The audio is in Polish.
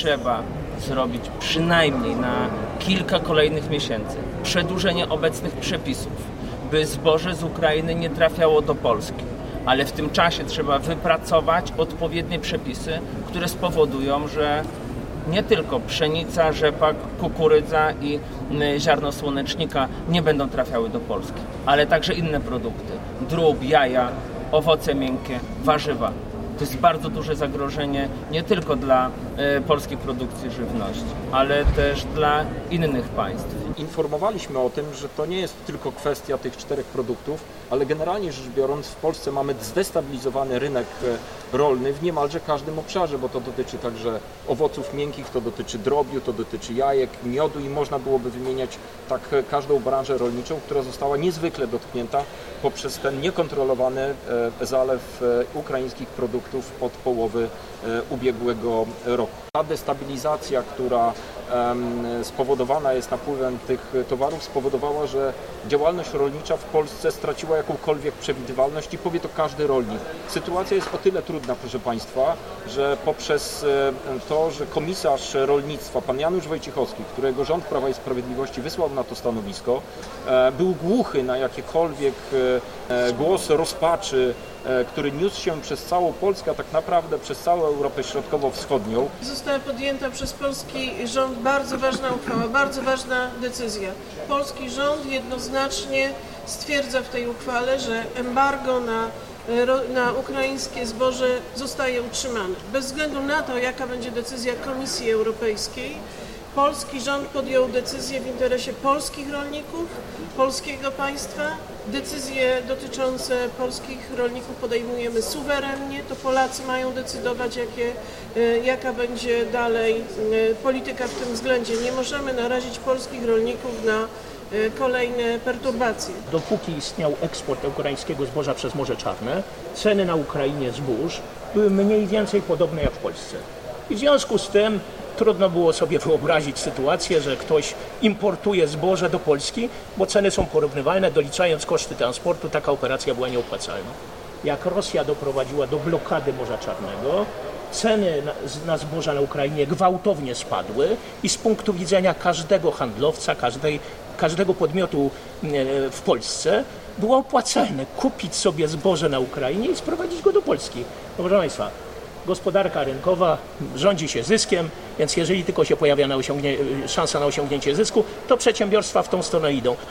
trzeba zrobić przynajmniej na kilka kolejnych miesięcy przedłużenie obecnych przepisów, by zboże z Ukrainy nie trafiało do Polski. Ale w tym czasie trzeba wypracować odpowiednie przepisy, które spowodują, że nie tylko pszenica, rzepak, kukurydza i ziarno słonecznika nie będą trafiały do Polski, ale także inne produkty, drób, jaja, owoce miękkie, warzywa. To jest bardzo duże zagrożenie nie tylko dla polskiej produkcji żywności, ale też dla innych państw. Informowaliśmy o tym, że to nie jest tylko kwestia tych 4 produktów, ale generalnie rzecz biorąc w Polsce mamy zdestabilizowany rynek rolny w niemalże każdym obszarze, bo to dotyczy także owoców miękkich, to dotyczy drobiu, to dotyczy jajek, miodu i można byłoby wymieniać tak każdą branżę rolniczą, która została niezwykle dotknięta poprzez ten niekontrolowany zalew ukraińskich produktów od połowy ubiegłego roku. Ta destabilizacja, która spowodowana jest napływem tych towarów, spowodowała, że działalność rolnicza w Polsce straciła jakąkolwiek przewidywalność i powie to każdy rolnik. Sytuacja jest o tyle trudna, proszę Państwa, że poprzez to, że komisarz rolnictwa, pan Janusz Wojciechowski, którego rząd Prawa i Sprawiedliwości wysłał na to stanowisko, był głuchy na jakiekolwiek głos rozpaczy, który niósł się przez całą Polskę, a tak naprawdę przez całą Europę Środkowo-Wschodnią. Została podjęta przez polski rząd bardzo ważna uchwała, bardzo ważna decyzja. Polski rząd jednoznacznie stwierdza w tej uchwale, że embargo na ukraińskie zboże zostaje utrzymane. Bez względu na to, jaka będzie decyzja Komisji Europejskiej, polski rząd podjął decyzję w interesie polskich rolników, polskiego państwa. Decyzje dotyczące polskich rolników podejmujemy suwerennie. To Polacy mają decydować, jaka będzie dalej polityka w tym względzie. Nie możemy narazić polskich rolników na kolejne perturbacje. Dopóki istniał eksport ukraińskiego zboża przez Morze Czarne, ceny na Ukrainie zbóż były mniej więcej podobne jak w Polsce. I w związku z tym trudno było sobie wyobrazić sytuację, że ktoś importuje zboże do Polski, bo ceny są porównywalne, doliczając koszty transportu, taka operacja była nieopłacalna. Jak Rosja doprowadziła do blokady Morza Czarnego, ceny na zboża na Ukrainie gwałtownie spadły i z punktu widzenia każdego handlowca, każdego podmiotu w Polsce było opłacalne kupić sobie zboże na Ukrainie i sprowadzić go do Polski. No, proszę Państwa, gospodarka rynkowa rządzi się zyskiem, więc jeżeli tylko się pojawia szansa na osiągnięcie zysku, to przedsiębiorstwa w tą stronę idą.